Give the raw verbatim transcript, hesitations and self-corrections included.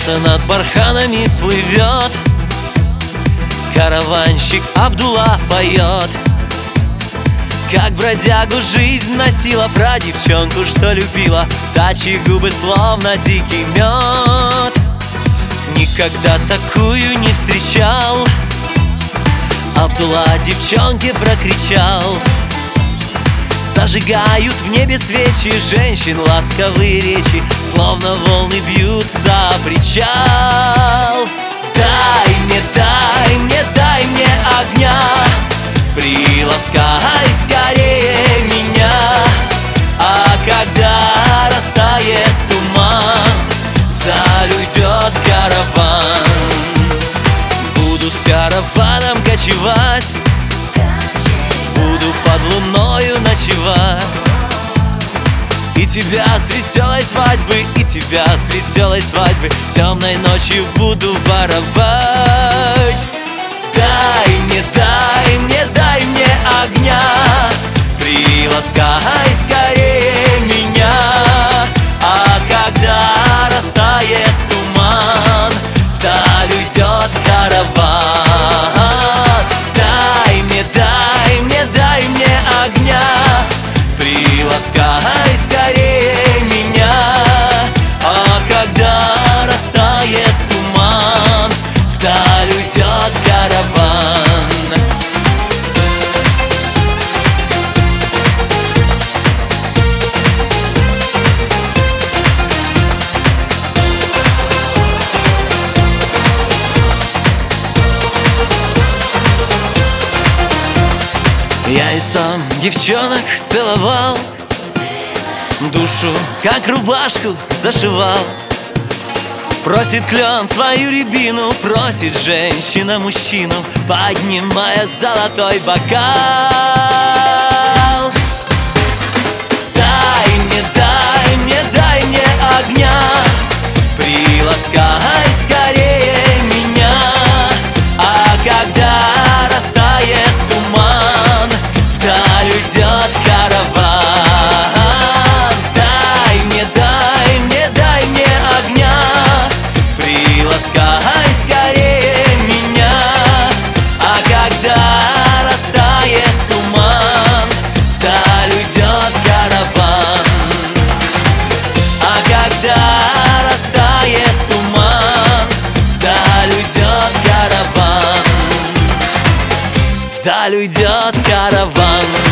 Солнце над барханами плывет, караванщик Абдулла поет, как бродягу жизнь носила, про девчонку, что любила, та, чьи губы словно дикий мед. Никогда такую не встречал, Абдулла девчонке прокричал. Зажигают в небе свечи, женщин ласковые речи, словно волны бьются о причал. Дай мне, дай мне, дай мне огня, приласкай скорее меня. А когда растает туман, вдаль уйдет караван. Буду с караваном кочевать, буду под луною ночевать. И тебя с веселой свадьбы, и тебя с веселой свадьбы темной ночью буду воровать. Дай мне, дай мне, дай мне огня, приласкай скорее меня. А когда растает туман, вдаль уйдет караван. Дай мне, дай мне, дай мне огня, приласкай скорее меня. А когда растает туман, вдаль уйдет караван. Я и сам девчонок целовал, душу как рубашку зашивал. Просит клен свою рябину, просит женщина мужчину, поднимая золотой бокал. Дай мне, дай мне, дай мне огня, приласкай скорее меня. А когда растает туман, вдаль уйдет караван. Дай мне, дай мне, дай мне огня, приласкай скорее меня. А когда растает туман, вдаль уйдет караван. А когда растает туман, вдаль уйдет караван. Вдаль уйдет караван.